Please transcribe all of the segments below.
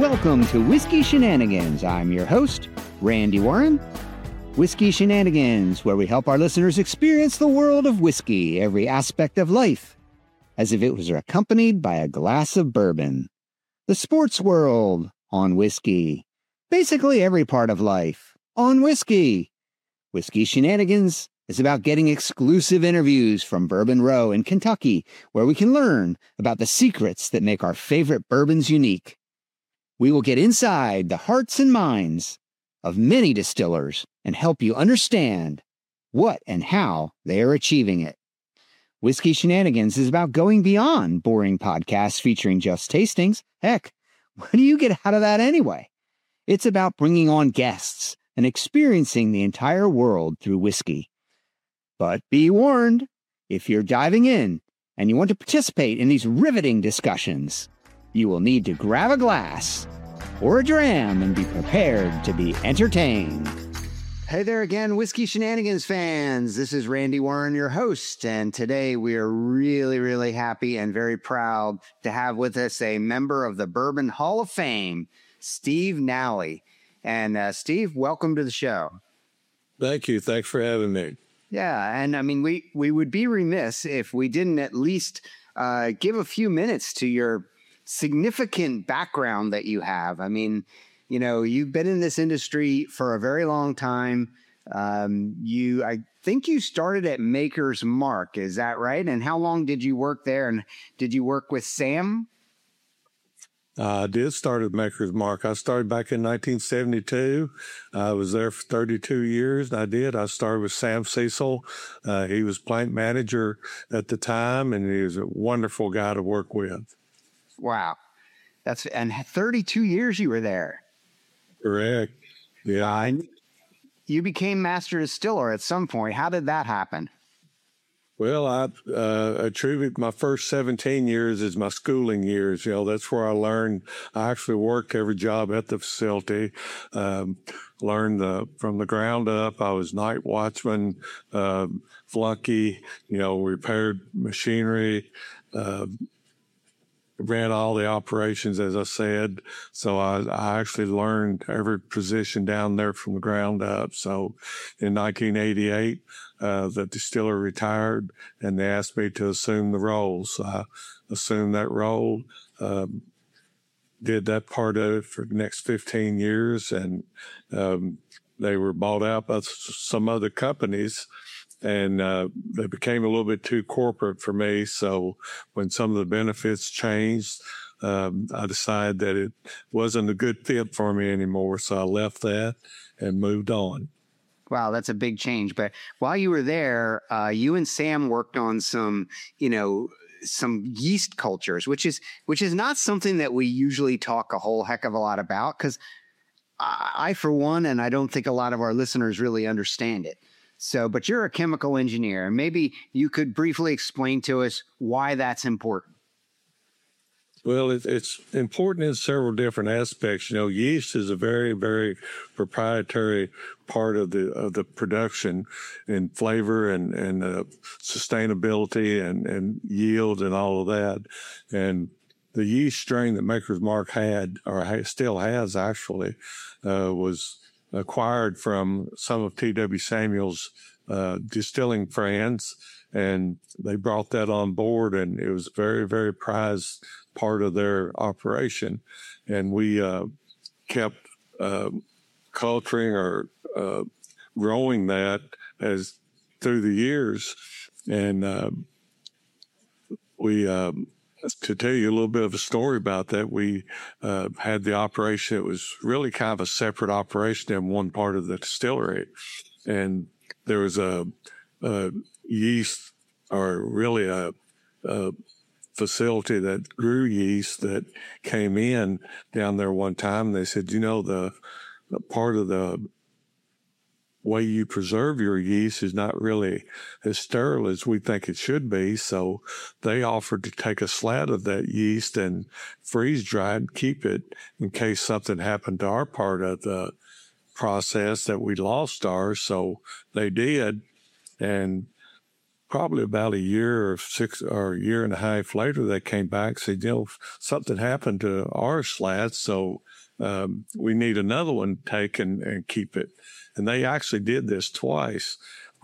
Welcome to Whiskey Shenanigans. I'm your host, Randy Warren. Whiskey Shenanigans, where we help our listeners experience the world of whiskey, every aspect of life, as if it was accompanied by a glass of bourbon. The sports world on whiskey. Basically every part of life on whiskey. Whiskey Shenanigans is about getting exclusive interviews from Bourbon Row in Kentucky, where we can learn about the secrets that make our favorite bourbons unique. We will get inside the hearts and minds of many distillers and help you understand what and how they are achieving it. Whiskey Shenanigans is about going beyond boring podcasts featuring just tastings. Heck, what do you get out of that anyway? It's about bringing on guests and experiencing the entire world through whiskey. But be warned, if you're diving in and you want to participate in these riveting discussions, you will need to grab a glass or a dram and be prepared to be entertained. Hey there again, Whiskey Shenanigans fans. This is Randy Warren, your host, and today we are really happy and very proud to have with us a member of the Bourbon Hall of Fame, Steve Nally. And Steve, welcome to the show. Thank you. Thanks for having me. Yeah, and I mean, we would be remiss if we didn't at least give a few minutes to your significant background that you have. I mean, you know, you've been in this industry for a very long time. I think you started at Maker's Mark. Is that right? And how long did you work there? And did you work with Sam? I did start at Maker's Mark. I started back in 1972. I was there for 32 years. I started with Sam Cecil. He was plant manager at the time, and he was a wonderful guy to work with. Wow. And 32 years you were there. Correct. Yeah. You became master distiller at some point. How did that happen? Well, I attribute my first 17 years as my schooling years. You know, that's where I learned. I actually worked every job at the facility, learned from the ground up. I was night watchman, flunky, you know, repaired machinery, ran all the operations, as I said. So I actually learned every position down there from the ground up. So in 1988, the distiller retired and they asked me to assume the role. So I assumed that role, did that part of it for the next 15 years. And they were bought out by some other companies. And they became a little bit too corporate for me. So when some of the benefits changed, I decided that it wasn't a good fit for me anymore. So I left that and moved on. Wow, that's a big change. But while you were there, you and Sam worked on some yeast cultures, which is not something that we usually talk a whole heck of a lot about, because I, for one, and I don't think a lot of our listeners really understand it. So, but you're a chemical engineer, and maybe you could briefly explain to us why that's important. Well, it's important in several different aspects. You know, yeast is a very, very proprietary part of the production in flavor and sustainability and yield and all of that. And the yeast strain that Maker's Mark had, or still has actually, was acquired from some of T.W. Samuel's distilling friends, and they brought that on board, and it was very, very prized part of their operation. And we kept culturing or growing that as through the years. And we to tell you a little bit of a story about that, we had the operation. It was really kind of a separate operation in one part of the distillery. And there was a yeast, or really a facility that grew yeast that came in down there one time. They said, you know, the part of the way you preserve your yeast is not really as sterile as we think it should be. So they offered to take a slat of that yeast and freeze dry it and keep it in case something happened to our part of the process that we lost ours. So they did. And probably about a year or a year and a half later, they came back and said, something happened to our slats, so we need another one taken and keep it. And they actually did this twice.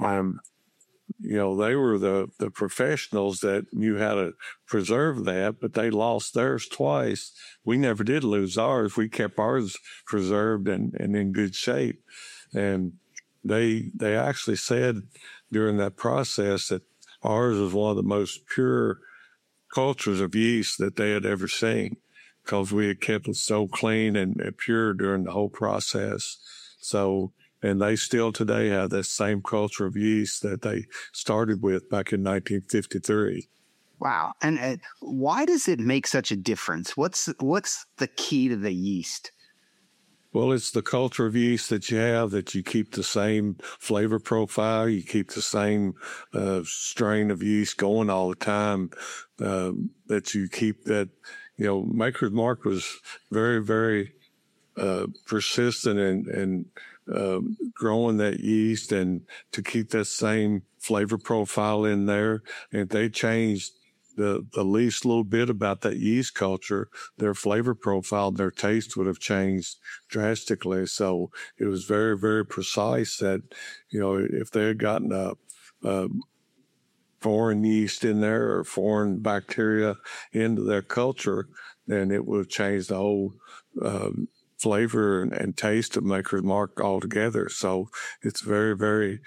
They were the professionals that knew how to preserve that, but they lost theirs twice. We never did lose ours. We kept ours preserved and in good shape. And they actually said during that process that ours was one of the most pure cultures of yeast that they had ever seen, because we had kept it so clean and pure during the whole process. So, and they still today have that same culture of yeast that they started with back in 1953. Wow. And why does it make such a difference? What's the key to the yeast? Well, it's the culture of yeast that you have, that you keep the same flavor profile, you keep the same strain of yeast going all the time, that you keep that, Maker's Mark was very, very persistent and growing that yeast and to keep that same flavor profile in there. And if they changed the least little bit about that yeast culture, their flavor profile, their taste would have changed drastically. So it was very, very precise that, if they had gotten a foreign yeast in there or foreign bacteria into their culture, then it would have changed the whole flavor and taste of Maker's Mark altogether. So it's very, very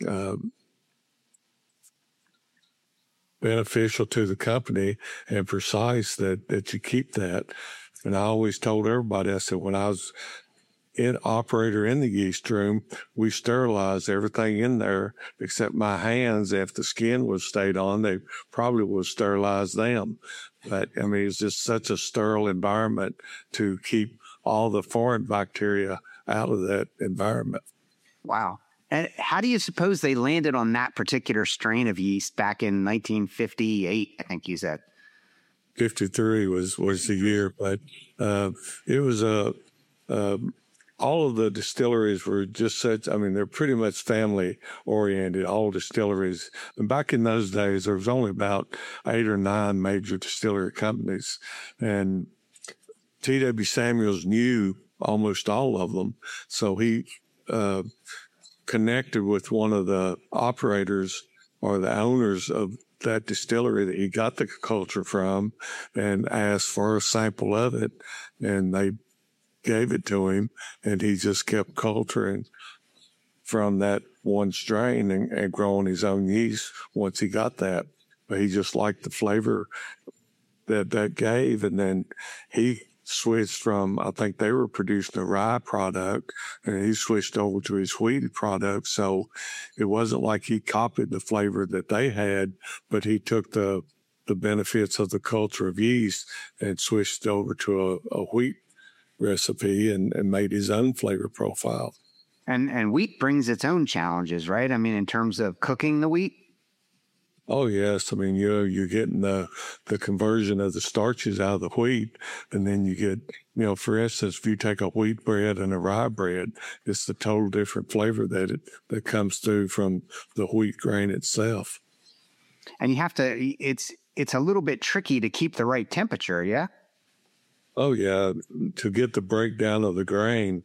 beneficial to the company and precise that you keep that. And I always told everybody, I said, when I was operator in the yeast room, we sterilized everything in there except my hands. If the skin was stayed on, they probably would sterilize them. But it's just such a sterile environment to keep all the foreign bacteria out of that environment. Wow. And how do you suppose they landed on that particular strain of yeast back in 1958, I think you said? 53 was the year, but it was all of the distilleries were just such, they're pretty much family oriented, all distilleries. And back in those days, there was only about 8 or 9 major distillery companies. And T.W. Samuels knew almost all of them. So he connected with one of the operators or the owners of that distillery that he got the culture from and asked for a sample of it. And they gave it to him, and he just kept culturing from that one strain and growing his own yeast once he got that. But he just liked the flavor that gave. And then he switched from, I think they were producing a rye product, and he switched over to his wheat product. So it wasn't like he copied the flavor that they had, but he took the benefits of the culture of yeast and switched over to a wheat recipe and made his own flavor profile. And wheat brings its own challenges, right? In terms of cooking the wheat? Oh, yes. You're getting the conversion of the starches out of the wheat. And then you get, for instance, if you take a wheat bread and a rye bread, it's the total different flavor that comes through from the wheat grain itself. And you have to, it's a little bit tricky to keep the right temperature, yeah? Oh, yeah. To get the breakdown of the grain,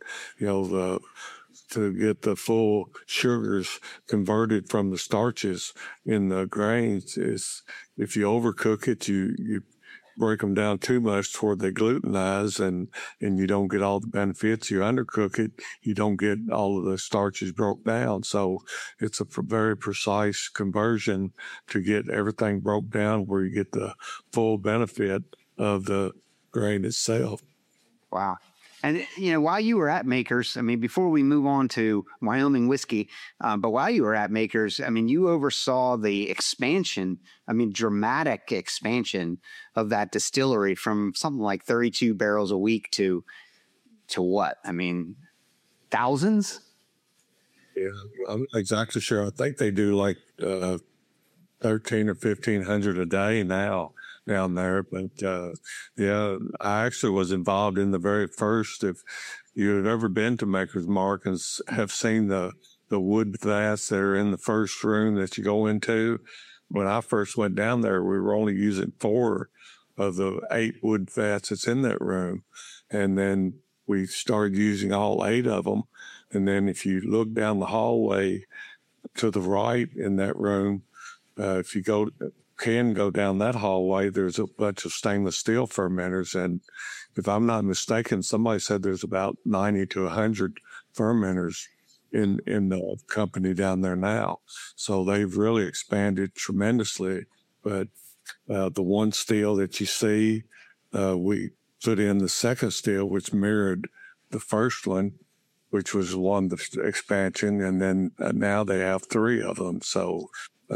to get the full sugars converted from the starches in the grains is, if you overcook it, you break them down too much toward they glutenize and you don't get all the benefits. You undercook it, you don't get all of the starches broke down. So it's a very precise conversion to get everything broke down where you get the full benefit of the grain itself. Wow. And, while you were at Makers, before we move on to Wyoming whiskey, but while you were at Makers, you oversaw the expansion, dramatic expansion of that distillery from something like 32 barrels a week to what? Thousands? Yeah, I'm not exactly sure. I think they do like 1,300 or 1,500 a day now down there. But yeah, I actually was involved in the very first. If you have ever been to Maker's Mark and have seen the wood vats that are in the first room that you go into, when I first went down there, we were only using 4 of the 8 wood vats that's in that room. And then we started using all 8 of them. And then if you look down the hallway to the right in that room, if you can go down that hallway, there's a bunch of stainless steel fermenters. And if I'm not mistaken, somebody said there's about 90 to 100 fermenters in the company down there now. So they've really expanded tremendously. But the one still that you see, we put in the second still, which mirrored the first one, which was one, the expansion. And then now they have 3 of them. So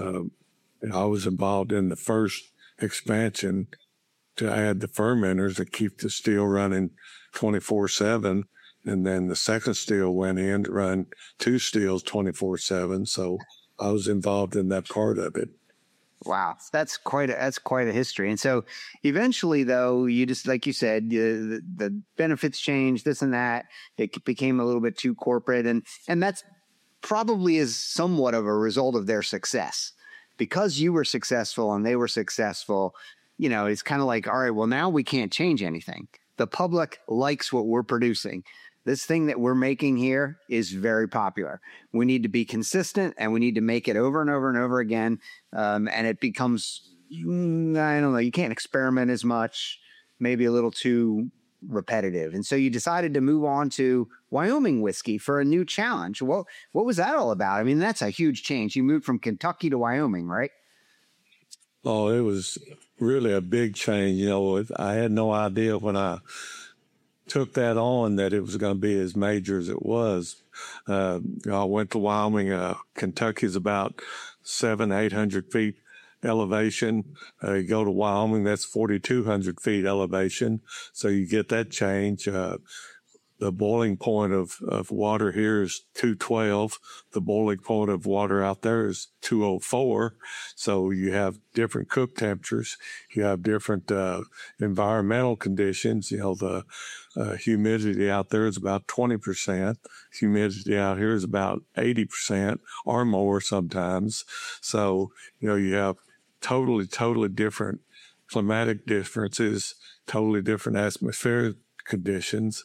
I was involved in the first expansion to add the fermenters that keep the still running 24/7. And then the second still went in to run 2 stills 24/7. So I was involved in that part of it. Wow, that's quite a history. And so eventually, though, you just, like you said, the benefits changed, this and that. It became a little bit too corporate, and that's probably is somewhat of a result of their success. Because you were successful and they were successful, it's kind of like, all right, well, now we can't change anything. The public likes what we're producing. This thing that we're making here is very popular. We need to be consistent, and we need to make it over and over and over again. And it becomes, I don't know, you can't experiment as much, maybe a little too repetitive. And so you decided to move on to Wyoming whiskey for a new challenge. What was that all about? I mean, that's a huge change. You moved from Kentucky to Wyoming, right? Oh, it was really a big change. I had no idea when I took that on that it was going to be as major as it was. I went to Wyoming. Kentucky's about 700-800 feet elevation. You go to Wyoming, that's 4,200 feet elevation. So you get that change. The boiling point of water here is 212. The boiling point of water out there is 204. So you have different cook temperatures. You have different environmental conditions. The humidity out there is about 20%. Humidity out here is about 80% or more sometimes. So, you have totally different climatic differences, totally different atmospheric conditions.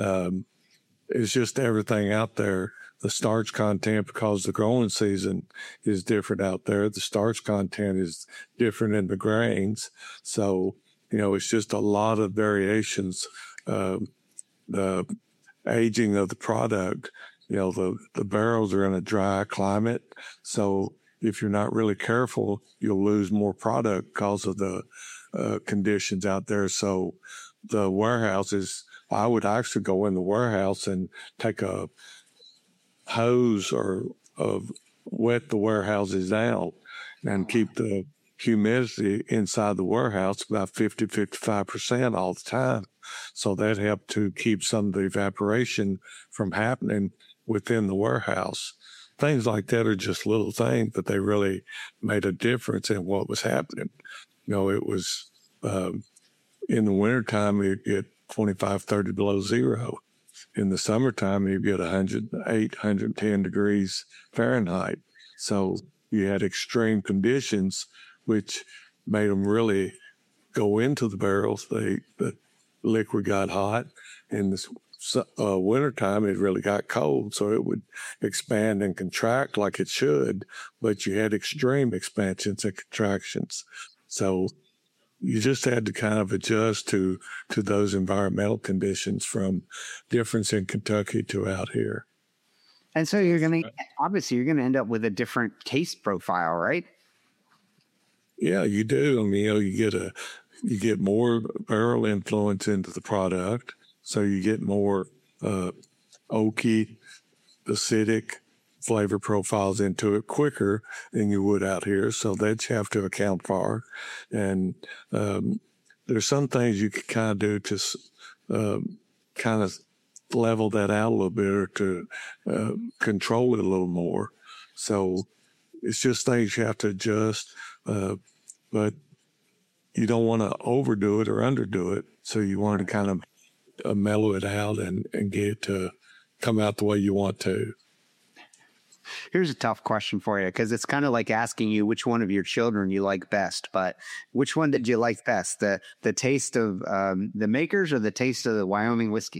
It's just everything out there. The starch content, because the growing season is different out there, the starch content is different in the grains. So, it's just a lot of variations. The aging of the product, the barrels are in a dry climate. So if you're not really careful, you'll lose more product because of the conditions out there. So the warehouses, I would actually go in the warehouse and take a hose or wet the warehouses down and keep the humidity inside the warehouse about 50-55% all the time. So that helped to keep some of the evaporation from happening within the warehouse. Things like that are just little things, but they really made a difference in what was happening. It was in the wintertime, you get 25, 30 below zero. In the summertime, you get 108, 110 degrees Fahrenheit. So you had extreme conditions, which made them really go into the barrels. The liquid got hot. In the wintertime, it really got cold, so it would expand and contract like it should, but you had extreme expansions and contractions. So you just had to kind of adjust to those environmental conditions from difference in Kentucky to out here. And so you're going to end up with a different taste profile, right? Yeah, you do. I mean, you get more barrel influence into the product. So you get more oaky, acidic flavor profiles into it quicker than you would out here. So that you have to account for. And there's some things you can kind of do to kind of level that out a little bit or to control it a little more. So it's just things you have to adjust. But you don't want to overdo it or underdo it. So you want to kind of mellow it out and get it to come out the way you want to. Here's a tough question for you, because it's kind of like asking you which one of your children you like best. But which one did you like best? The taste of the makers, or the taste of the Wyoming whiskey?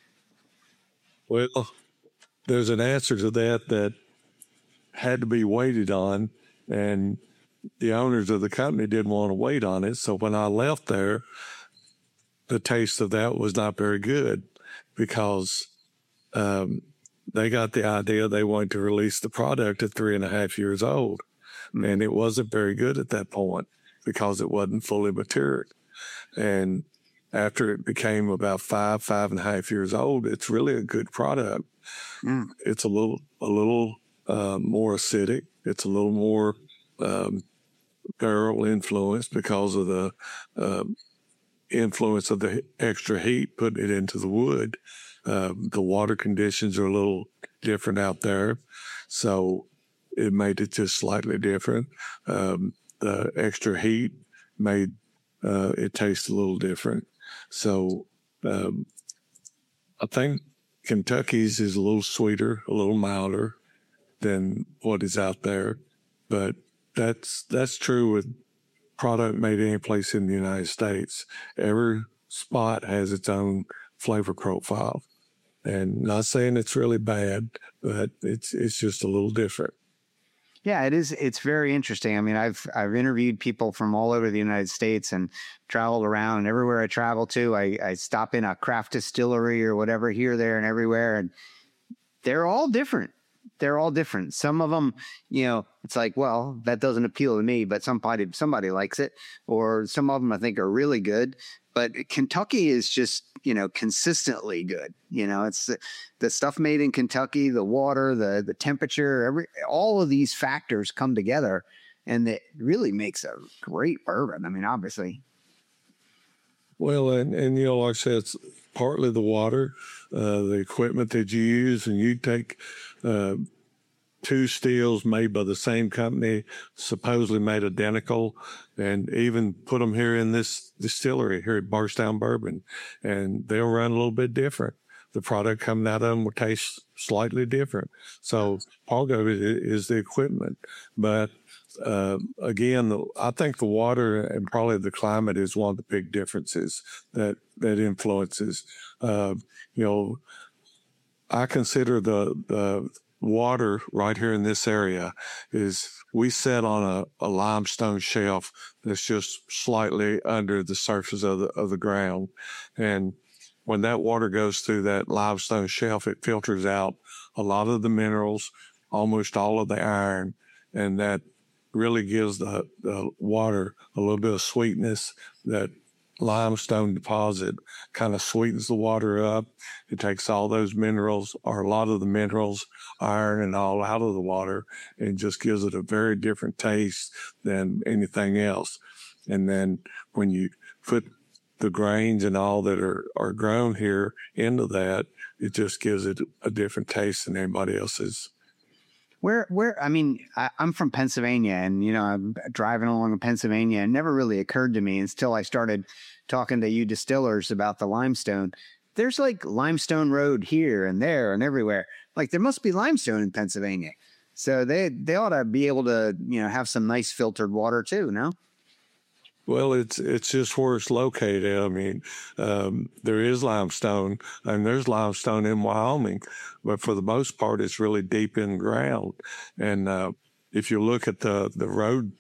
Well, there's an answer to that had to be waited on, and the owners of the company didn't want to wait on it. So when I left there, the taste of that was not very good, because they got the idea they wanted to release the product at 3.5 years old. And it wasn't very good at that point because it wasn't fully matured. And after it became about 5.5 years old, it's really a good product. It's a little more acidic. It's a little more barrel influence because of the influence of the extra heat, putting it into the wood. The water conditions are a little different out there, so it made it just slightly different. The extra heat made it taste a little different. So I think Kentucky's is a little sweeter, a little milder than what is out there, but that's true with product made any place in the United States. Every spot has its own flavor profile. And not saying it's really bad, but it's just a little different. Yeah, it is. It's very interesting. I mean, I've interviewed people from all over the United States and traveled around, and everywhere I travel to, I stop in a craft distillery or whatever, here, there, and everywhere. And they're all different. They're all different. Some of them, it's like, well, that doesn't appeal to me, but somebody likes it. Or some of them I think are really good. But Kentucky is just, consistently good. It's the stuff made in Kentucky, the water, the temperature, all of these factors come together, and it really makes a great bourbon. I mean, obviously. Well, and like I said, it's partly the water, the equipment that you use, and you take two stills made by the same company, supposedly made identical, and even put them here in this distillery here at Bardstown Bourbon, and they'll run a little bit different. The product coming out of them will taste slightly different. So part of it is the equipment. But again, I think the water and probably the climate is one of the big differences that influences. I consider the water right here in this area is, we set on a limestone shelf that's just slightly under the surface of the ground. And when that water goes through that limestone shelf, it filters out a lot of the minerals, almost all of the iron, and that really gives the water a little bit of sweetness. That limestone deposit kind of sweetens the water up. It takes all those minerals, or a lot of the minerals, iron and all, out of the water, and just gives it a very different taste than anything else. And then when you put the grains and all that are grown here into that, it just gives it a different taste than anybody else's. I mean, I'm from Pennsylvania, and, I'm driving along in Pennsylvania, and it never really occurred to me until I started talking to you distillers about the limestone. There's like limestone road here and there and everywhere. Like, there must be limestone in Pennsylvania. So they ought to be able to, have some nice filtered water too, no? Well, it's just where it's located. I mean, there is limestone, and there's limestone in Wyoming, but for the most part, it's really deep in the ground. And if you look at the road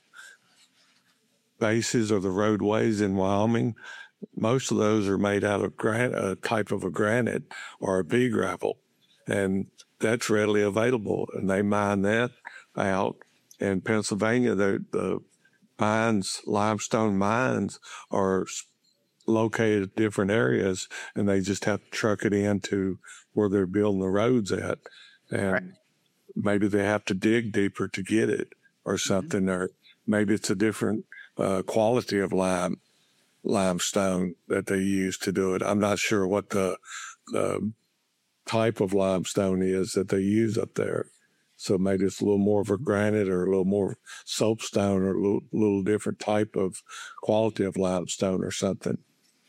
bases or the roadways in Wyoming, most of those are made out of a type of a granite or a pea gravel, and that's readily available. And they mine that out. In Pennsylvania, the limestone mines are located at different areas, and they just have to truck it into where they're building the roads at. And right. Maybe they have to dig deeper to get it or something, or maybe it's a different quality of limestone that they use to do it. I'm not sure what the type of limestone is that they use up there. So maybe it's a little more of a granite or a little more soapstone or a little different type of quality of limestone or something.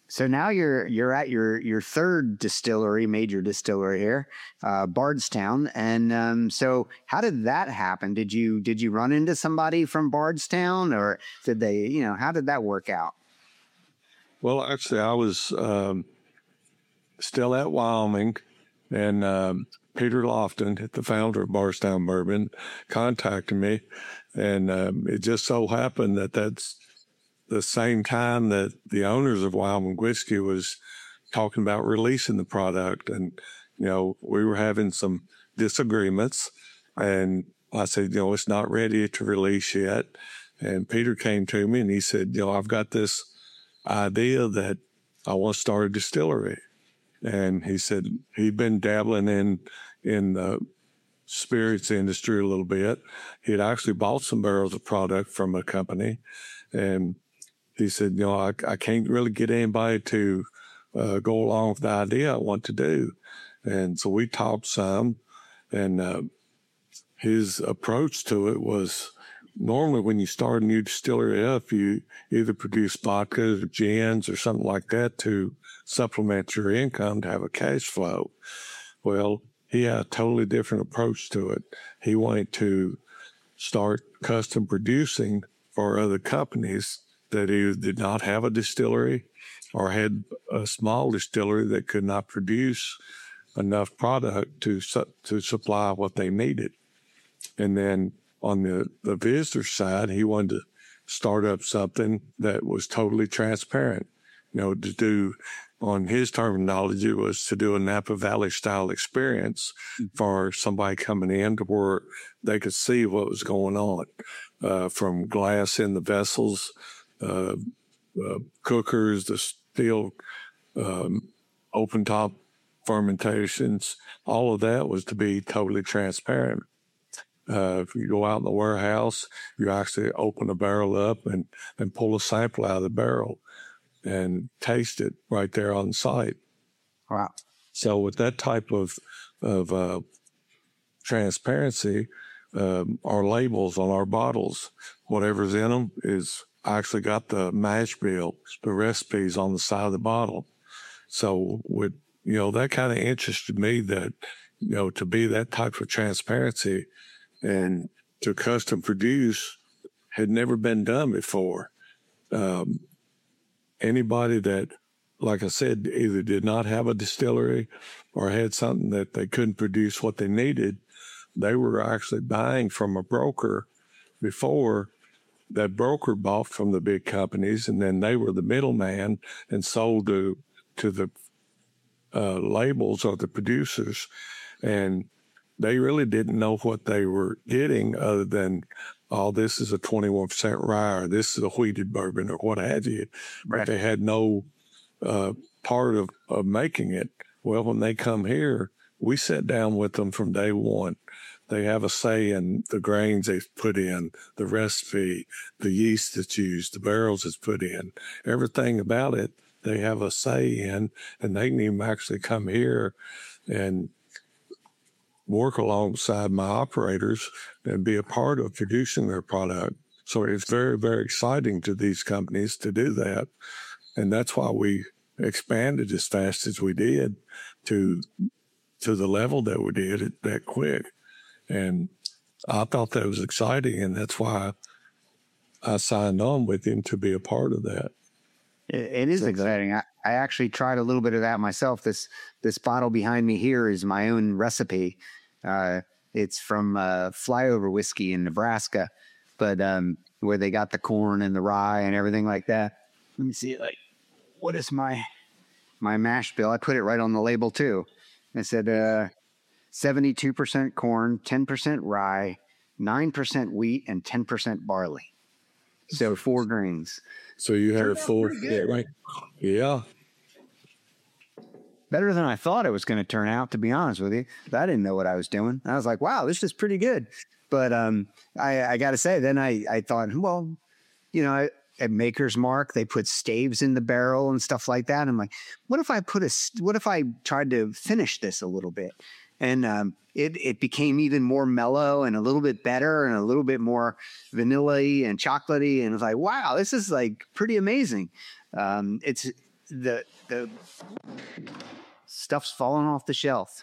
So now you're at your third distillery, major distillery here, Bardstown, and so how did that happen? Did you run into somebody from Bardstown, or did they, how did that work out? Well, actually, I was still at Wyoming, and Peter Lofton, the founder of Bardstown Bourbon, contacted me, and it just so happened that that's the same time that the owners of Wyoming Whiskey was talking about releasing the product. And, we were having some disagreements, and I said, it's not ready to release yet. And Peter came to me and he said, I've got this idea that I want to start a distillery. And he said he'd been dabbling in the spirits industry a little bit. He had actually bought some barrels of product from a company, and he said, I can't really get anybody to go along with the idea I want to do. And so we talked some, and his approach to it was, normally when you start a new distillery up, you either produce vodka or gins or something like that to supplement your income to have a cash flow. Well, he had a totally different approach to it. He wanted to start custom producing for other companies that either did not have a distillery or had a small distillery that could not produce enough product to supply what they needed. And then on the visitor side, he wanted to start up something that was totally transparent. To do, on his terminology, was to do a Napa Valley style experience for somebody coming in to where they could see what was going on, from glass in the vessels, cookers, the steel open top fermentations. All of that was to be totally transparent. If you go out in the warehouse, you actually open a barrel up and pull a sample out of the barrel and taste it right there on site. Wow. So with that type of transparency, our labels on our bottles, whatever's in them is actually got the mash bill, the recipes on the side of the bottle. So with, that kind of interested me that, to be that type of transparency and to custom produce had never been done before. Anybody that, like I said, either did not have a distillery or had something that they couldn't produce what they needed, they were actually buying from a broker before. That broker bought from the big companies, and then they were the middleman and sold to the labels or the producers. And they really didn't know what they were getting other than, this is a 21% rye, or this is a wheated bourbon, or what have you. Right. But they had no part of making it. Well, when they come here, we sit down with them from day one. They have a say in the grains they put in, the recipe, the yeast that's used, the barrels that's put in, everything about it. They have a say in, and they can even actually come here and work alongside my operators and be a part of producing their product. So it's very, very exciting to these companies to do that. And that's why we expanded as fast as we did to the level that we did that quick. And I thought that was exciting, and that's why I signed on with him to be a part of that. It is exciting. I actually tried a little bit of that myself. This bottle behind me here is my own recipe. It's from Flyover Whiskey in Nebraska, but where they got the corn and the rye and everything like that. Let me see, what is my mash bill? I put it right on the label too. I said 72% corn, 10% rye, 9% wheat, and 10% barley. So 4 grains. So you had a full, right? Yeah. Better than I thought it was going to turn out, to be honest with you. I didn't know what I was doing. I was like, wow, this is pretty good. But I got to say, then I thought, well, at Maker's Mark, they put staves in the barrel and stuff like that. I'm like, what if I tried to finish this a little bit? And it became even more mellow and a little bit better and a little bit more vanilla-y and chocolatey. And I was like, wow, this is pretty amazing. the stuff's falling off the shelf.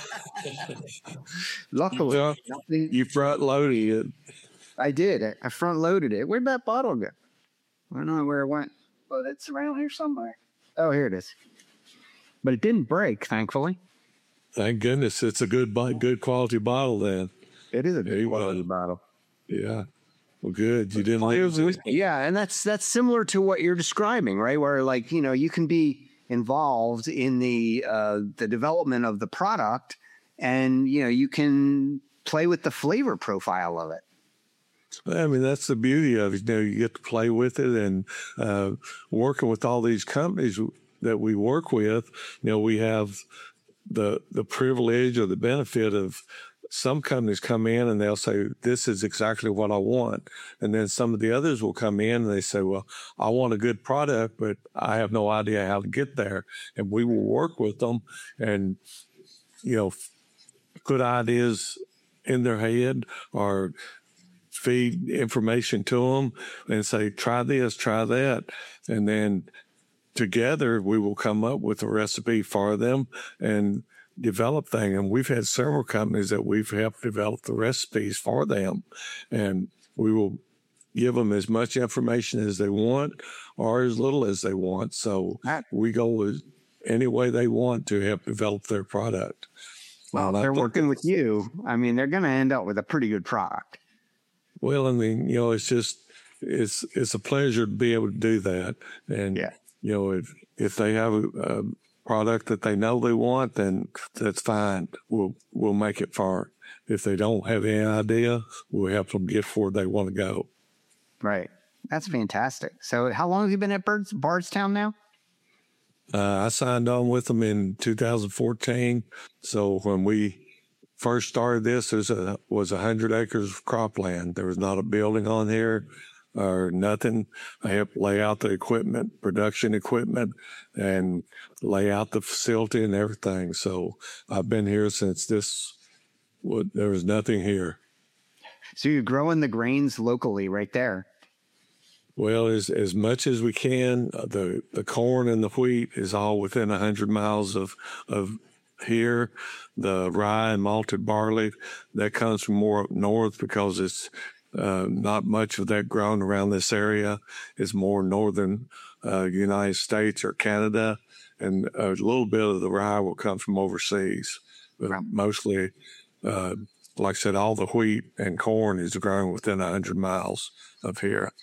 Luckily, Well, you front loaded it. I did. I front loaded it. Where'd that bottle go? I don't know where it went. Oh, it's around here somewhere. Oh, here it is. But it didn't break, thankfully. Thank goodness. It's a good quality bottle then. It is a good quality bottle. Yeah. Well, good. You didn't lose it. Yeah, and that's similar to what you're describing, right? Where like, you know, you can be involved in the development of the product, and you know, you can play with the flavor profile of it. I mean, that's the beauty of it. You know, you get to play with it, and working with all these companies that we work with, you know, we have the privilege or the benefit of some companies come in and they'll say, this is exactly what I want. And then some of the others will come in and they say, well, I want a good product, but I have no idea how to get there. And we will work with them and, you know, put ideas in their head or feed information to them and say, try this, try that. And then together we will come up with a recipe for them and develop things. And we've had several companies that we've helped develop the recipes for them, and we will give them as much information as they want or as little as they want. So we go with any way they want to help develop their product. Well, they're working with you. I mean, they're going to end up with a pretty good product. Well, I mean, you know, it's a pleasure to be able to do that. And, you know, if they have a product that they know they want, then that's fine. We'll make it for them. If they don't have any idea, we'll help them get where they want to go. Right. That's fantastic. So how long have you been at Bardstown now? I signed on with them in 2014. So when we first started this, there was 100 acres of cropland. There was not a building on here or nothing. I helped lay out the equipment, production equipment, and lay out the facility and everything. So I've been here since there was nothing here. So you're growing the grains locally right there. Well, as much as we can, the corn and the wheat is all within 100 miles of here. The rye and malted barley, that comes from more up north because it's not much of that grown around this area. It's more northern United States or Canada, and a little bit of the rye will come from overseas. But mostly, like I said, all the wheat and corn is grown within 100 miles of here.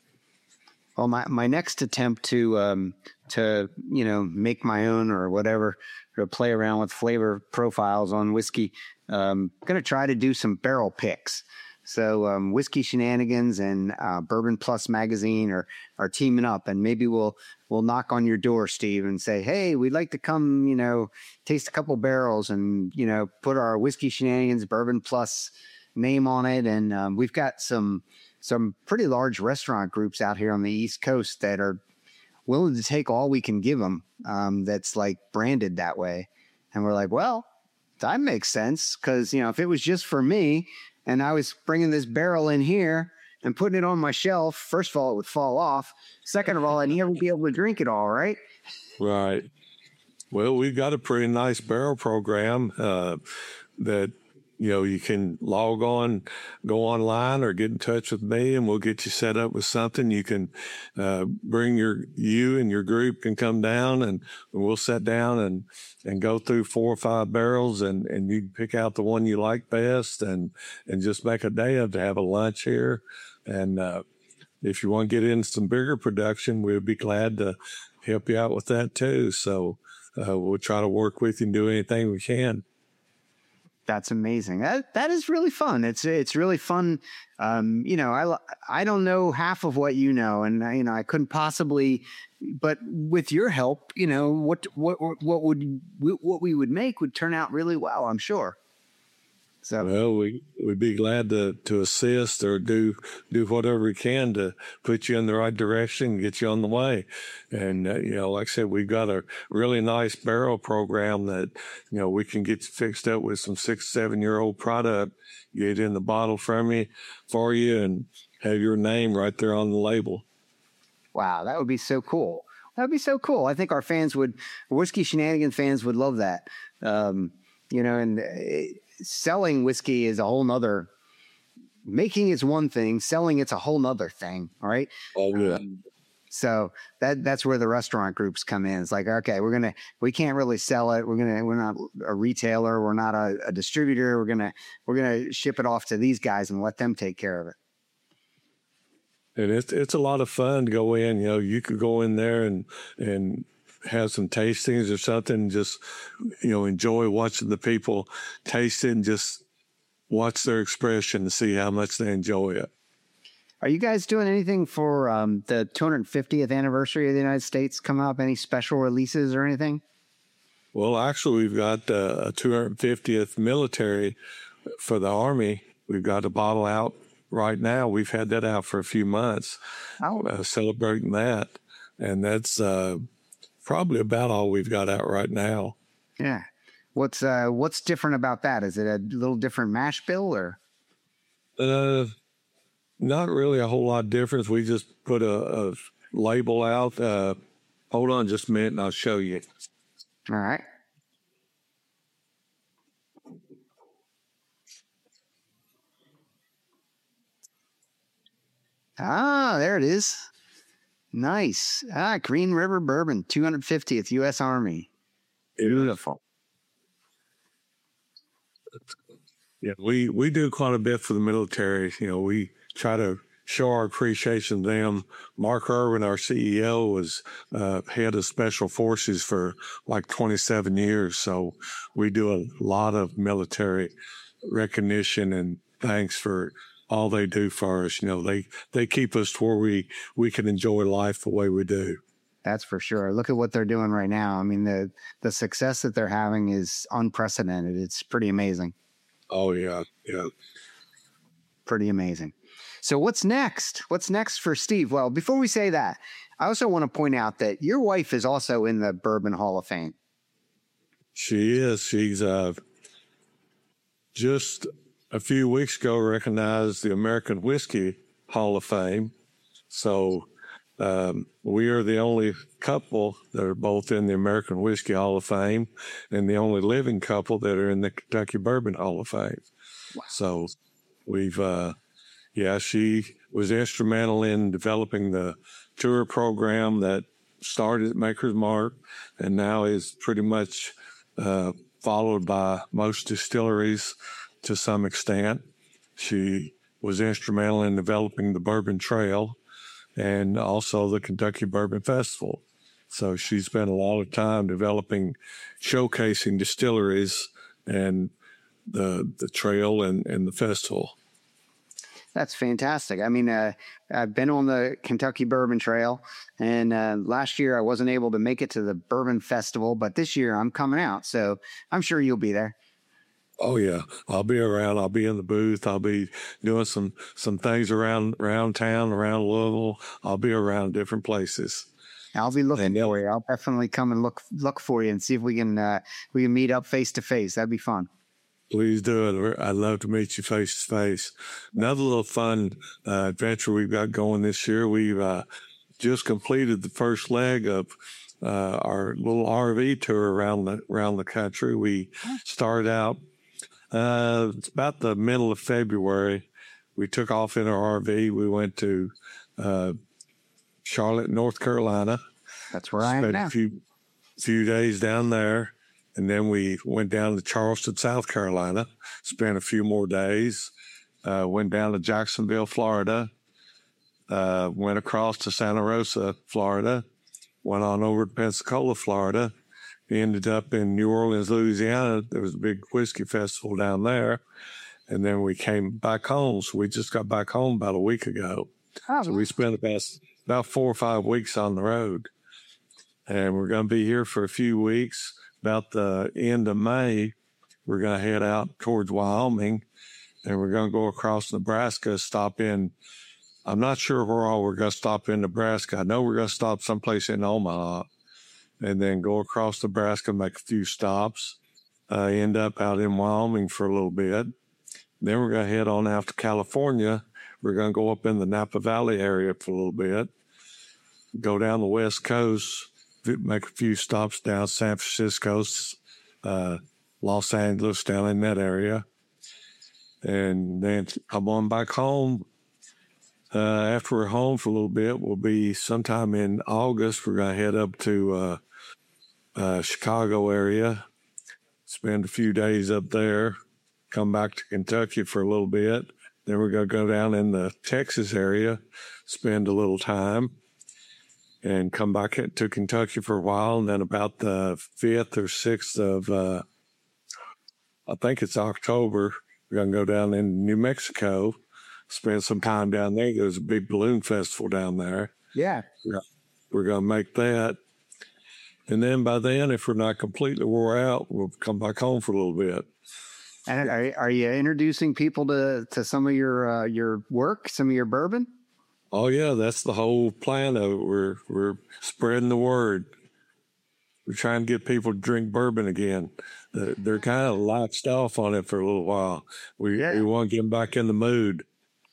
Well, my next attempt to you know, make my own or whatever, or play around with flavor profiles on whiskey, I'm going to try to do some barrel picks. So Whiskey Shenanigans and Bourbon Plus magazine are teaming up, and maybe we'll knock on your door, Steve, and say, hey, we'd like to come, you know, taste a couple barrels and, you know, put our Whiskey Shenanigans Bourbon Plus name on it. And we've got some pretty large restaurant groups out here on the East Coast that are willing to take all we can give them, that's like branded that way. And we're like, well, that makes sense, because, you know, if it was just for me and I was bringing this barrel in here and putting it on my shelf, first of all, it would fall off. Second of all, I'd never be able to drink it all, right? Right. Well, we've got a pretty nice barrel program that, you know, you can log on, go online, or get in touch with me, and we'll get you set up with something. You can bring you and your group can come down, and we'll sit down and go through 4 or 5 barrels, and you can pick out the one you like best, and just make a day of to have a lunch here. And if you want to get into some bigger production, we'd be glad to help you out with that too. So we'll try to work with you and do anything we can. That's amazing. That is really fun. It's really fun. You know, I don't know half of what you know, and you know, I couldn't possibly, but with your help, you know, what we would make would turn out really well, I'm sure. So, well, we'd be glad to assist or do whatever we can to put you in the right direction and get you on the way. And, you know, like I said, we've got a really nice barrel program that, you know, we can get you fixed up with some 6-7-year-old product, get it in the bottle for you and have your name right there on the label. Wow, that would be so cool. That'd be so cool. I think our Whiskey Shenanigans fans would love that. And selling whiskey is a whole nother. Making is one thing, selling it's a whole nother thing. All right. Oh yeah. So that's where the restaurant groups come in. It's like, okay, we can't really sell it. We're not a retailer. We're not a distributor. We're going to ship it off to these guys and let them take care of it. And it's a lot of fun to go in. You could go in there and have some tastings or something. Just enjoy watching the people taste it and just watch their expression to see how much they enjoy it. Are you guys doing anything for the 250th anniversary of the United States coming up? Any special releases or anything? Well, actually, we've got a 250th military for the Army. We've got a bottle out right now. We've had that out for a few months, celebrating that. And that's probably about all we've got out right now. Yeah. What's different about that? Is it a little different mash bill or? Not really a whole lot of difference. We just put a label out. Hold on just a minute and I'll show you. All right. Ah, there it is. Nice. Green River Bourbon, 250th U.S. Army. Beautiful. Yeah, we do quite a bit for the military. We try to show our appreciation to them. Mark Irwin, our CEO, was head of Special Forces for like 27 years. So we do a lot of military recognition and thanks for all they do for us. They keep us to where we can enjoy life the way we do. That's for sure. Look at what they're doing right now. I mean, the success that they're having is unprecedented. It's pretty amazing. Oh, yeah. Yeah. Pretty amazing. So what's next? What's next for Steve? Well, before we say that, I also want to point out that your wife is also in the Bourbon Hall of Fame. She is. She's just a few weeks ago recognized the American Whiskey Hall of Fame. So we are the only couple that are both in the American Whiskey Hall of Fame and the only living couple that are in the Kentucky Bourbon Hall of Fame. Wow. So we've, she was instrumental in developing the tour program that started at Maker's Mark and now is pretty much followed by most distilleries to some extent. She was instrumental in developing the Bourbon Trail and also the Kentucky Bourbon Festival. So she spent a lot of time showcasing distilleries and the trail and the festival. That's fantastic. I mean, I've been on the Kentucky Bourbon Trail, and last year I wasn't able to make it to the Bourbon Festival, but this year I'm coming out, so I'm sure you'll be there. Oh yeah, I'll be around. I'll be in the booth. I'll be doing some things around town, around Louisville. I'll be around different places. I'll be looking for you. I'll definitely come and look for you and see if we can meet up face to face. That'd be fun. Please do it. I'd love to meet you face to face. Another little fun adventure we've got going this year. We've just completed the first leg of our little RV tour around the country. We started out. It's about the middle of February. We took off in our RV. We went to Charlotte, North Carolina. That's where I am now. Spent a few days down there. And then we went down to Charleston, South Carolina, spent a few more days, went down to Jacksonville, Florida, went across to Santa Rosa, Florida, went on over to Pensacola, Florida, ended up in New Orleans, Louisiana. There was a big whiskey festival down there. And then we came back home. So we just got back home about a week ago. Oh, so we spent about 4 or 5 weeks on the road. And we're going to be here for a few weeks. About the end of May, we're going to head out towards Wyoming, and we're going to go across Nebraska, stop in. I'm not sure where all we're going to stop in Nebraska. I know we're going to stop someplace in Omaha, and then go across Nebraska, make a few stops, end up out in Wyoming for a little bit. Then we're going to head on out to California. We're going to go up in the Napa Valley area for a little bit. go down the West Coast, make a few stops down San Francisco, Los Angeles, down in that area, and then come on back home. After we're home for a little bit, we'll be sometime in August. We're going to head up to Chicago area, spend a few days up there, come back to Kentucky for a little bit. Then we're going to go down in the Texas area, spend a little time, and come back to Kentucky for a while. And then about the 5th or 6th of, I think it's October, we're going to go down in New Mexico, spend some time down there. There's a big balloon festival down there. Yeah. We're going to make that. And then by then, if we're not completely wore out, we'll come back home for a little bit. And are you introducing people to some of your work, some of your bourbon? Oh yeah, that's the whole plan of it. We're spreading the word. We're trying to get people to drink bourbon again. They're kind of latched off on it for a little while. We want to get them back in the mood.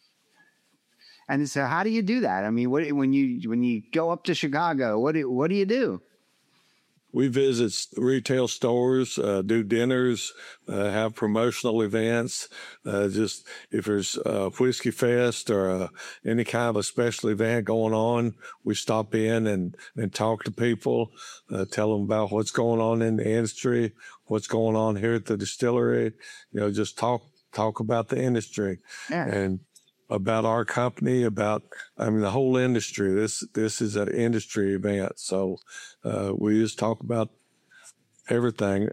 And so, how do you do that? I mean, when you go up to Chicago, what do you do? We visit retail stores, do dinners, have promotional events. Just if there's a Whiskey Fest or any kind of a special event going on, we stop in and talk to people, tell them about what's going on in the industry, what's going on here at the distillery. Just talk about the industry and about our company, the whole industry. This is an industry event. So we just talk about everything,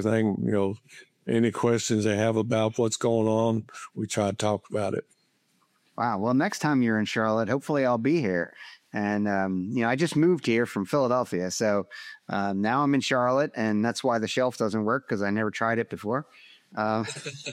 any questions they have about what's going on, we try to talk about it. Wow. Well, next time you're in Charlotte, hopefully I'll be here. And, I just moved here from Philadelphia. So now I'm in Charlotte, and that's why the shelf doesn't work, because I never tried it before. Now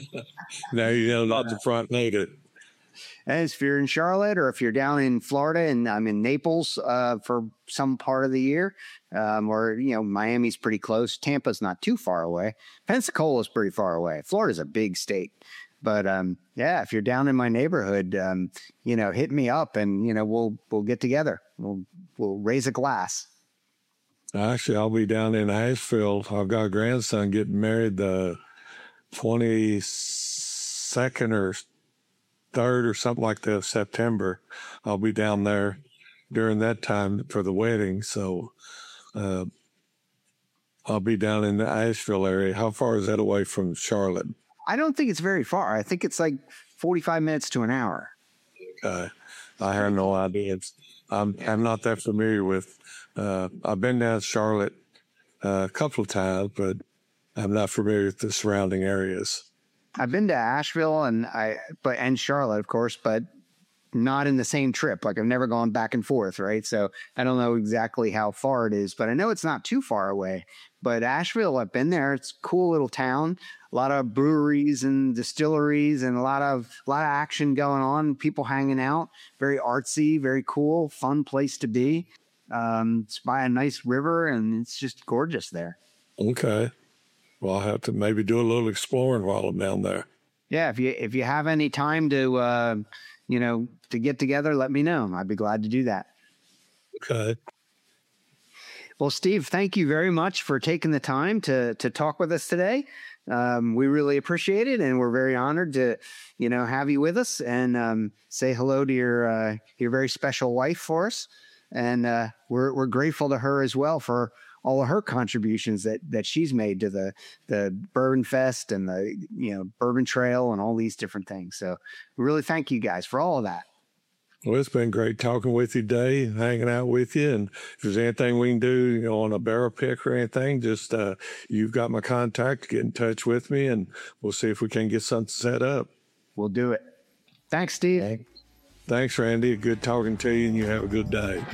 not the front naked. And if you're in Charlotte, or if you're down in Florida and I'm in Naples for some part of the year, or, Miami's pretty close. Tampa's not too far away. Pensacola's pretty far away. Florida's a big state. But, if you're down in my neighborhood, hit me up and, we'll get together. We'll raise a glass. Actually, I'll be down in Asheville. I've got a grandson getting married the 22nd or 3rd or something like that of September. I'll be down there during that time for the wedding. So I'll be down in the Asheville area. How far is that away from Charlotte? I don't think it's very far. I think it's like 45 minutes to an hour. I have no idea. I'm not that familiar with. I've been down to Charlotte a couple of times, but I'm not familiar with the surrounding areas. I've been to Asheville and Charlotte, of course, but not in the same trip. Like, I've never gone back and forth, right? So I don't know exactly how far it is, but I know it's not too far away. But Asheville, I've been there. It's a cool little town. A lot of breweries and distilleries, and a lot of action going on. People hanging out. Very artsy, very cool, fun place to be. It's by a nice river, and it's just gorgeous there. Okay. Well, I'll have to maybe do a little exploring while I'm down there. Yeah, if you have any time to to get together, let me know. I'd be glad to do that. Okay. Well, Steve, thank you very much for taking the time to talk with us today. We really appreciate it, and we're very honored to have you with us, and say hello to your very special wife for us. And we're grateful to her as well for all of her contributions that she's made to the Bourbon Fest and the Bourbon Trail and all these different things. So we really thank you guys for all of that. Well, it's been great talking with you today, hanging out with you. And if there's anything we can do, on a barrel pick or anything, just you've got my contact. Get in touch with me, and we'll see if we can get something set up. We'll do it. Thanks, Steve. Thanks, Randy. Good talking to you, and you have a good day.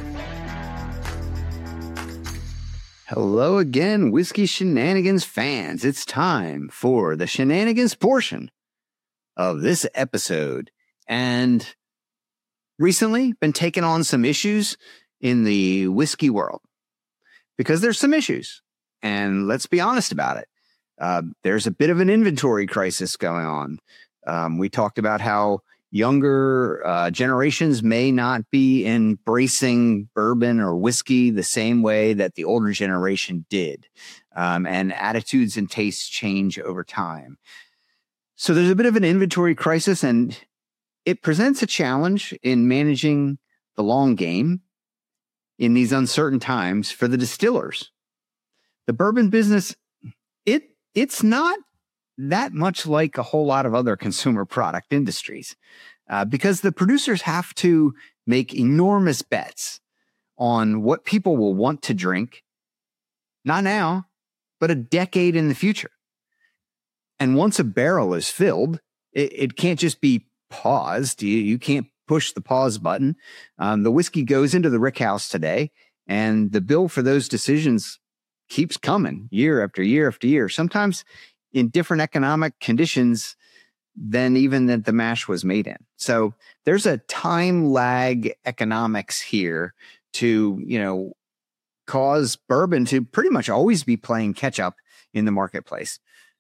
Hello again, Whiskey Shenanigans fans. It's time for the shenanigans portion of this episode. And recently been taking on some issues in the whiskey world, because there's some issues, and let's be honest about it. There's a bit of an inventory crisis going on. We talked about how, Younger generations may not be embracing bourbon or whiskey the same way that the older generation did. And attitudes and tastes change over time. So there's a bit of an inventory crisis, and it presents a challenge in managing the long game in these uncertain times for the distillers. The bourbon business, it's not that much like a whole lot of other consumer product industries because the producers have to make enormous bets on what people will want to drink, not now, but a decade in the future. And once a barrel is filled, it can't just be paused. You can't push the pause button. The whiskey goes into the rickhouse today, and the bill for those decisions keeps coming year after year after year, sometimes in different economic conditions than even that the mash was made in. So there's a time lag economics here to, cause bourbon to pretty much always be playing catch up in the marketplace.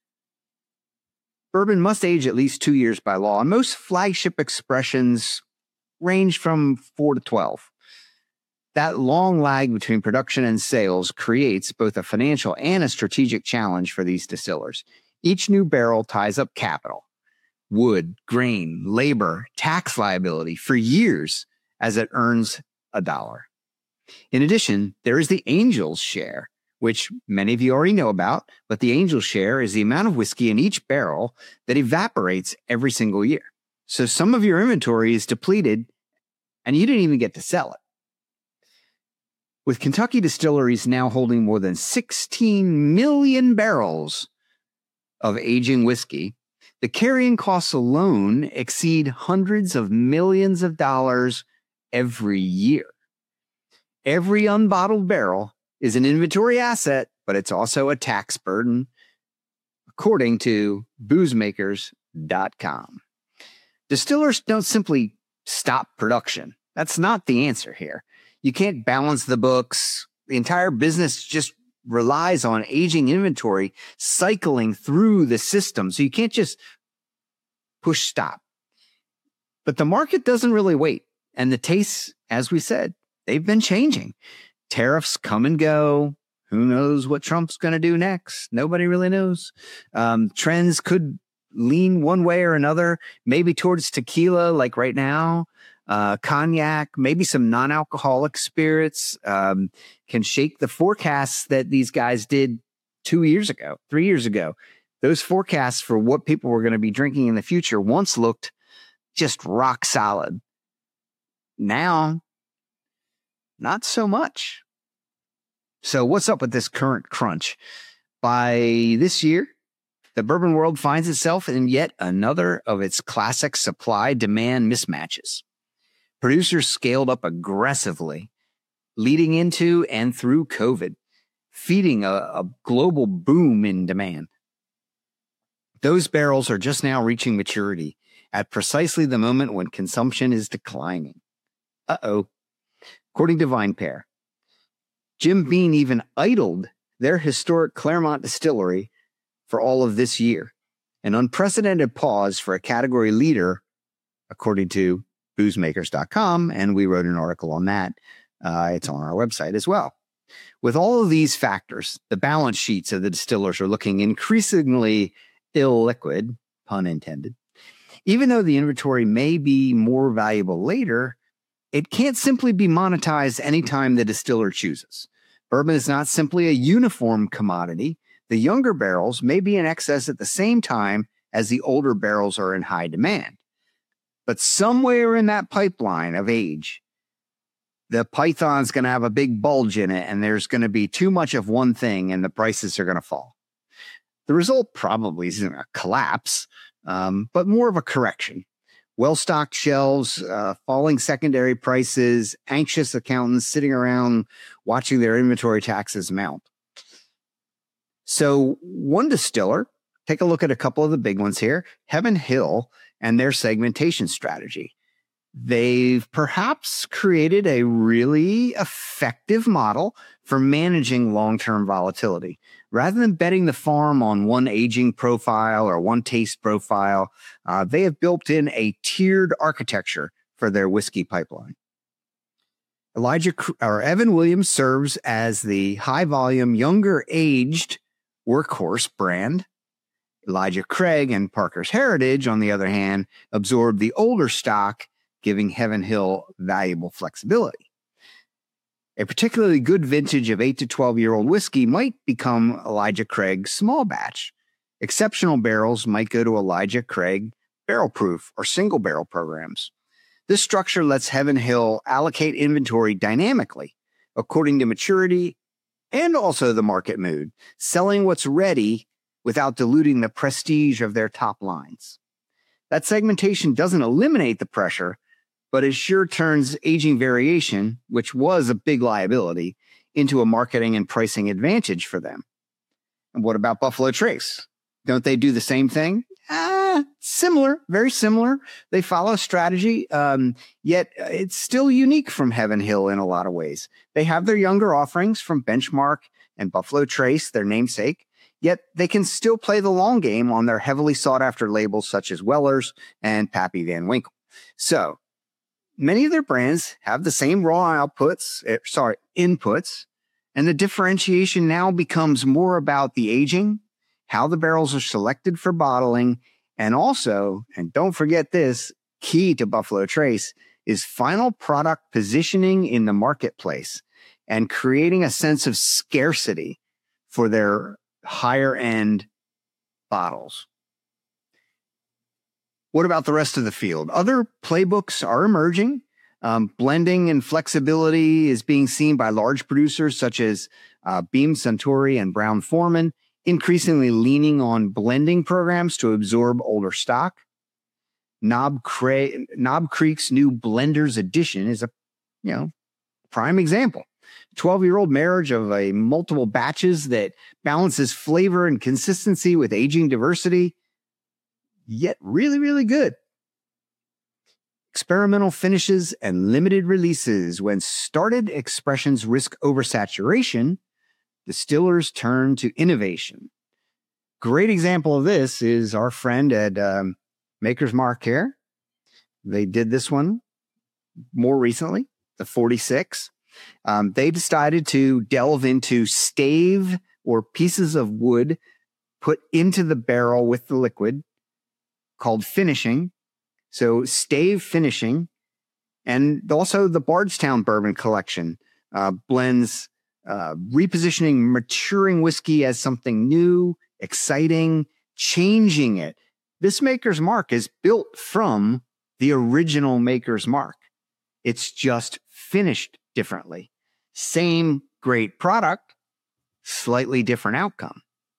Bourbon must age at least 2 years by law, and most flagship expressions range from 4 to 12. That long lag between production and sales creates both a financial and a strategic challenge for these distillers. Each new barrel ties up capital, wood, grain, labor, tax liability for years as it earns $1. In addition, there is the Angel's share, which many of you already know about, but the Angel's share is the amount of whiskey in each barrel that evaporates every single year. So some of your inventory is depleted and you didn't even get to sell it. With Kentucky distilleries now holding more than 16 million barrels of aging whiskey, the carrying costs alone exceed hundreds of millions of dollars every year. Every unbottled barrel is an inventory asset, but it's also a tax burden, according to boozemakers.com. Distillers don't simply stop production. That's not the answer here. You can't balance the books. The entire business just relies on aging inventory cycling through the system. So you can't just push stop. But the market doesn't really wait. And the tastes, as we said, they've been changing. Tariffs come and go. Who knows what Trump's going to do next? Nobody really knows. Trends could lean one way or another, maybe towards tequila, like right now. Cognac, maybe some non-alcoholic spirits can shake the forecasts that these guys did 2 years ago, 3 years ago. Those forecasts for what people were going to be drinking in the future once looked just rock solid. Now, not so much. So what's up with this current crunch? By this year, the bourbon world finds itself in yet another of its classic supply-demand mismatches. Producers scaled up aggressively, leading into and through COVID, feeding a global boom in demand. Those barrels are just now reaching maturity at precisely the moment when consumption is declining. According to VinePair, Jim Beam even idled their historic Claremont distillery for all of this year, an unprecedented pause for a category leader, according to boozemakers.com, and we wrote an article on that. It's on our website as well. With all of these factors, the balance sheets of the distillers are looking increasingly illiquid, pun intended. Even though the inventory may be more valuable later, it can't simply be monetized anytime the distiller chooses. Bourbon is not simply a uniform commodity. The younger barrels may be in excess at the same time as the older barrels are in high demand. But somewhere in that pipeline of age, the python's going to have a big bulge in it, and there's going to be too much of one thing, and the prices are going to fall. The result probably isn't a collapse, but more of a correction. Well-stocked shelves, falling secondary prices, anxious accountants sitting around watching their inventory taxes mount. So one distiller, take a look at a couple of the big ones here, Heaven Hill and their segmentation strategy. They've perhaps created a really effective model for managing long-term volatility. Rather than betting the farm on one aging profile or one taste profile, they have built in a tiered architecture for their whiskey pipeline. Evan Williams serves as the high-volume, younger-aged workhorse brand. Elijah Craig and Parker's Heritage, on the other hand, absorb the older stock, giving Heaven Hill valuable flexibility. A particularly good vintage of 8 to 12-year-old whiskey might become Elijah Craig small batch. Exceptional barrels might go to Elijah Craig barrel proof or single barrel programs. This structure lets Heaven Hill allocate inventory dynamically according to maturity and also the market mood, selling what's ready without diluting the prestige of their top lines. That segmentation doesn't eliminate the pressure, but it sure turns aging variation, which was a big liability, into a marketing and pricing advantage for them. And what about Buffalo Trace? Don't they do the same thing? Similar, very similar. They follow a strategy, yet it's still unique from Heaven Hill in a lot of ways. They have their younger offerings from Benchmark and Buffalo Trace, their namesake, yet they can still play the long game on their heavily sought-after labels such as Weller's and Pappy Van Winkle. So, many of their brands have the same raw inputs, and the differentiation now becomes more about the aging, how the barrels are selected for bottling, and also, and don't forget this, key to Buffalo Trace, is final product positioning in the marketplace and creating a sense of scarcity for their higher-end bottles. What about the rest of the field? Other playbooks are emerging. Blending and flexibility is being seen by large producers such as Beam Suntory and Brown-Forman, increasingly leaning on blending programs to absorb older stock. Knob Creek's new Blenders Edition is a prime example. 12-year-old marriage of a multiple batches that balances flavor and consistency with aging diversity, yet really, really good. Experimental finishes and limited releases. When started expressions risk oversaturation, distillers turn to innovation. Great example of this is our friend at Maker's Mark here. They did this one more recently, the 46. They decided to delve into stave or pieces of wood put into the barrel with the liquid called finishing. So stave finishing, and also the Bardstown Bourbon Collection blends repositioning maturing whiskey as something new, exciting, changing it. This Maker's Mark is built from the original Maker's Mark. It's just finished differently. Same great product, slightly different outcome.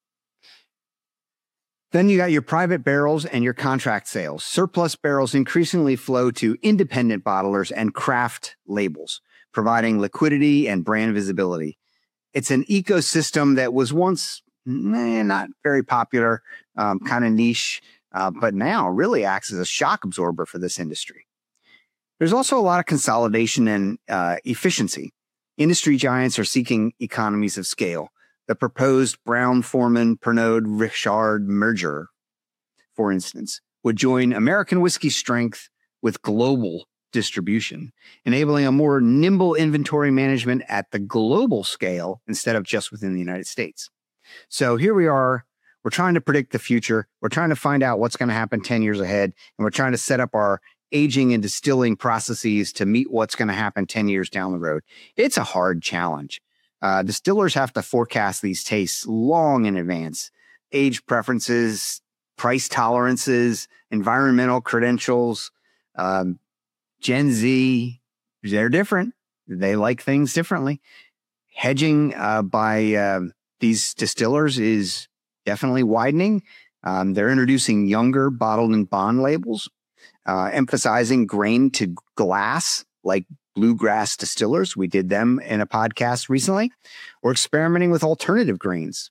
Then you got your private barrels and your contract sales. Surplus barrels increasingly flow to independent bottlers and craft labels, providing liquidity and brand visibility. It's an ecosystem that was once not very popular, kind of niche, but now really acts as a shock absorber for this industry. There's also a lot of consolidation and efficiency. Industry giants are seeking economies of scale. The proposed Brown-Forman Pernod Ricard merger, for instance, would join American whiskey strength with global distribution, enabling a more nimble inventory management at the global scale instead of just within the United States. So here we are. We're trying to predict the future. We're trying to find out what's going to happen 10 years ahead, and we're trying to set up our aging and distilling processes to meet what's going to happen 10 years down the road. It's a hard challenge. Distillers have to forecast these tastes long in advance. Age preferences, price tolerances, environmental credentials. Gen Z, they're different. They like things differently. Hedging by these distillers is definitely widening. They're introducing younger bottled and bond labels, emphasizing grain to glass, like Bluegrass Distillers. We did them in a podcast recently. Or experimenting with alternative grains.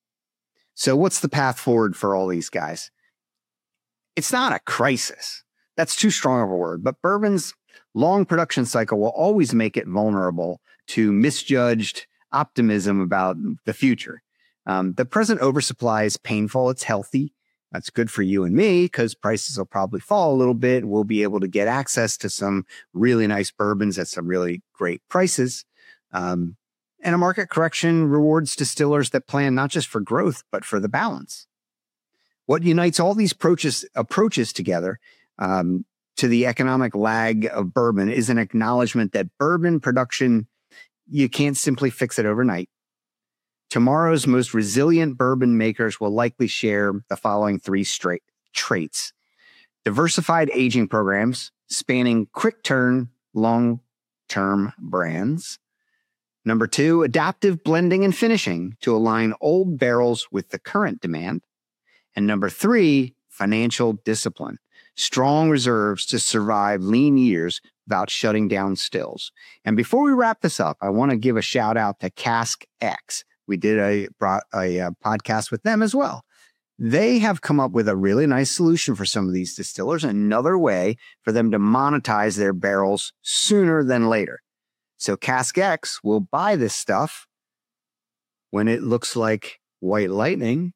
So what's the path forward for all these guys? It's not a crisis. that's too strong of a word, but bourbon's long production cycle will always make it vulnerable to misjudged optimism about the future. The present oversupply is painful. It's healthy. That's good for you and me because prices will probably fall a little bit. We'll be able to get access to some really nice bourbons at some really great prices. And a market correction rewards distillers that plan not just for growth, but for the balance. What unites all these approaches together to the economic lag of bourbon is an acknowledgement that bourbon production, you can't simply fix it overnight. Tomorrow's most resilient bourbon makers will likely share the following three traits. Diversified aging programs spanning quick turn, long-term brands. Number 2, adaptive blending and finishing to align old barrels with the current demand. And number 3, financial discipline. Strong reserves to survive lean years without shutting down stills. And before we wrap this up, I want to give a shout out to Cask X. We did a podcast with them as well. They have come up with a really nice solution for some of these distillers, another way for them to monetize their barrels sooner than later. So Cask X will buy this stuff when it looks like white lightning,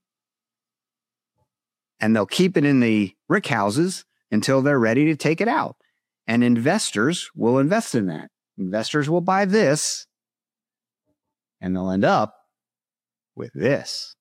and they'll keep it in the rick houses until they're ready to take it out. And investors will invest in that. Investors will buy this, and they'll end up with this.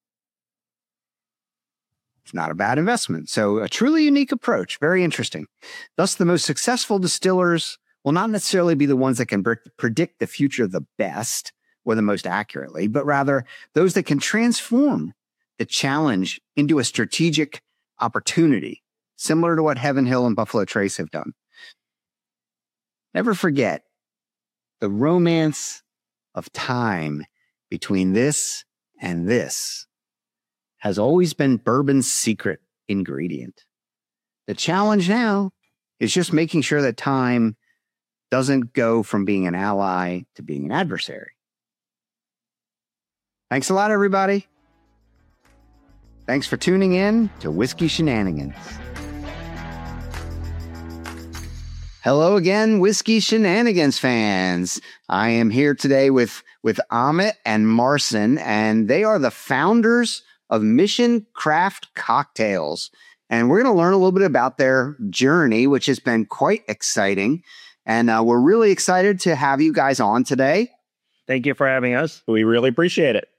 It's not a bad investment. So a truly unique approach, very interesting. Thus, the most successful distillers will not necessarily be the ones that can predict the future the best or the most accurately, but rather those that can transform the challenge into a strategic opportunity, similar to what Heaven Hill and Buffalo Trace have done. Never forget the romance of time between this and this has always been bourbon's secret ingredient. The challenge now is just making sure that time doesn't go from being an ally to being an adversary. Thanks a lot, everybody. Thanks for tuning in to Whiskey Shenanigans. Hello again, Whiskey Shenanigans fans. I am here today with Amit and Marcin, and they are the founders of Mission Craft Cocktails. And we're going to learn a little bit about their journey, which has been quite exciting. And we're really excited to have you guys on today. Thank you for having us. We really appreciate it.